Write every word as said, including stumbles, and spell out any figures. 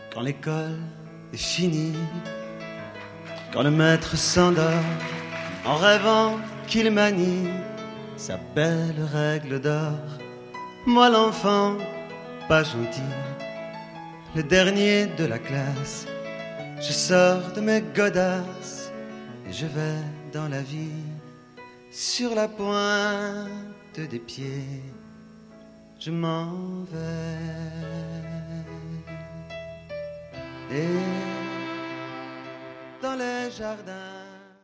quand l'école est finie, quand le maître s'endort en rêvant qu'il manie sa belle règle d'or. Moi l'enfant pas gentil, le dernier de la classe, je sors de mes godasses et je vais dans la vie sur la pointe des pieds. Je m'en vais et dans les jardins